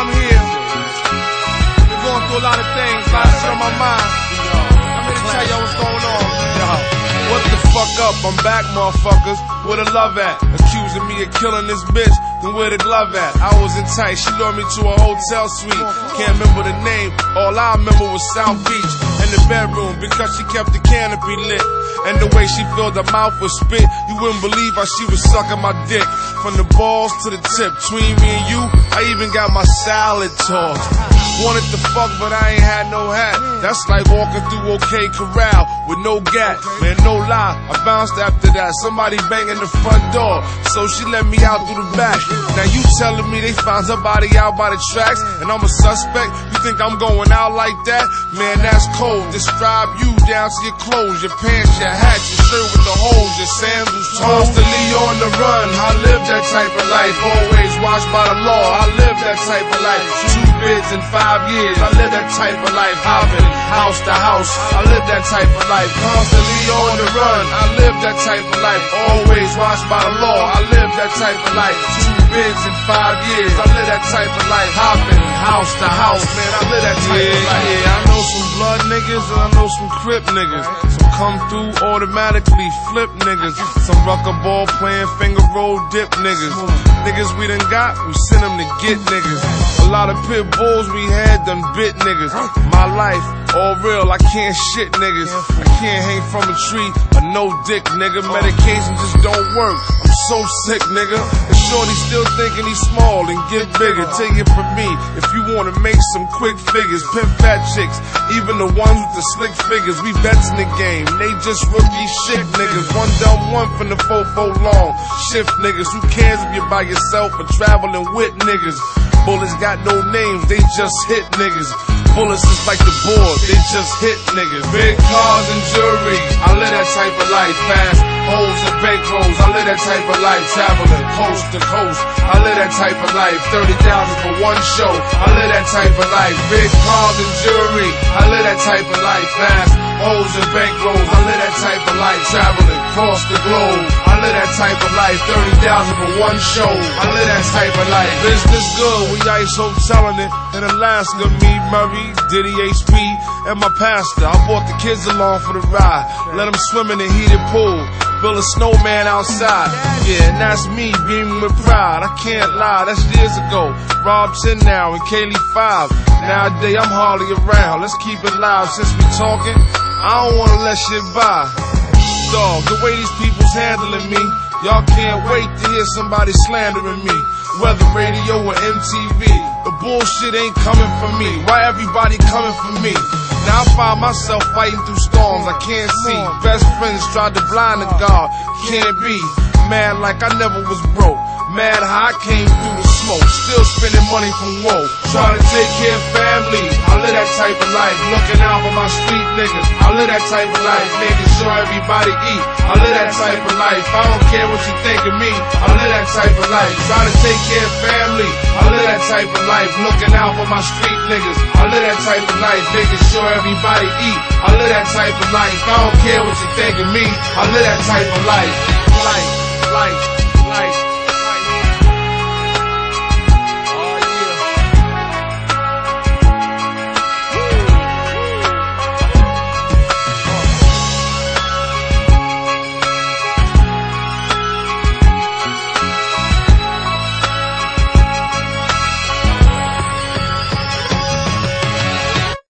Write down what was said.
I'm here. Been going through a lot of things, a lot of shit on my mind. I'm here to tell y'all what's going on. What the fuck up? I'm back, motherfuckers. Where the love at? Accusing me of killing this bitch. Then where the glove at? I was in tight. She lured me to a hotel suite. Can't remember the name. All I remember was South Beach and the bedroom because she kept the canopy lit. And the way she filled her mouth with spit, you wouldn't believe how she was sucking my dick. From the balls to the tip, between me and you, I even got my salad tossed. Wanted to fuck, but I ain't had no hat. That's like walking through OK Corral with no gat. Man, no lie, I bounced after that. Somebody banging the front door, so she let me out through the back. Now you telling me they found her body out by the tracks, and I'm a suspect? You think I'm going out like that? Man, that's cold. Describe you down to your clothes, your pants, your hat, your shirt with the holes, your sandals, constantly on the run. I live that type of life, always watched by the law. I live that type of life. 2 bids in 5 years. I live that type of life, hopping house to house. I live that type of life, constantly on the run. I live that type of life, always watched by the law. I live that type of life. 2 bids in 5 years. I live that type of life, hopping house to house. Man, I live that type of life. Yeah, I know some blood niggas and I know some Crip niggas. Some come through automatically flip niggas. Some rucker ball playing finger roll dip niggas. Niggas we done got, we send them to get niggas. A lot of pit bulls we had done bit niggas. My life, all real, I can't shit niggas. I can't hang from a tree, a no dick nigga. Medication just don't work, I'm so sick nigga. And shorty still thinking he's small and get bigger. Take it from me, if you wanna make some quick figures. Pimp fat chicks, even the ones with the slick figures. We vets in the game, they just rookie shit niggas. One dumb one from the fofo long. Shift niggas, who cares if you're by yourself or traveling with niggas? Bullets got no names, they just hit niggas. Bullets is like the board, they just hit niggas. Big cars and jewelry, I live that type of life. Fast hoes and bankrolls, I live that type of life. Traveling coast to coast, I live that type of life. 30,000 for one show, I live that type of life. Big cars and jewelry, I live that type of life. Fast hoes and bankrolls, I live that type of life. Traveling across the globe, I live that type of life. 30,000 for one show, I live that type of life. Business good, we ice hoteling it in Alaska. Me, Murray, Diddy, HP, and my pastor. I brought the kids along for the ride. Let them swim in the heated pool. Build a snowman outside. Yeah, and that's me beaming with pride. I can't lie, that's years ago. Rob 10 now and Kaylee 5. Nowadays I'm hardly around. Let's keep it live since we talking. I don't wanna let shit by. Dog, the way these people's handling me, y'all can't wait to hear somebody slandering me. Whether radio or MTV, the bullshit ain't coming from me. Why everybody coming for me? Now I find myself fighting through storms I can't see. Best friends tried to blind the God, can't be. Mad like I never was broke. Mad how I came through the smoke. Still spending money from woe. Trying to take care of family. I live that type of life. Looking out for my street niggas. I live that type of life. Making sure everybody eat. I live that type of life. I don't care what you think of me. I live that type of life. Trying to take care of family. I live that type of life. Looking out for my street niggas. I live that type of life. Making sure everybody eat. I live that type of life. I don't care what you think of me. I live that type of life. Life.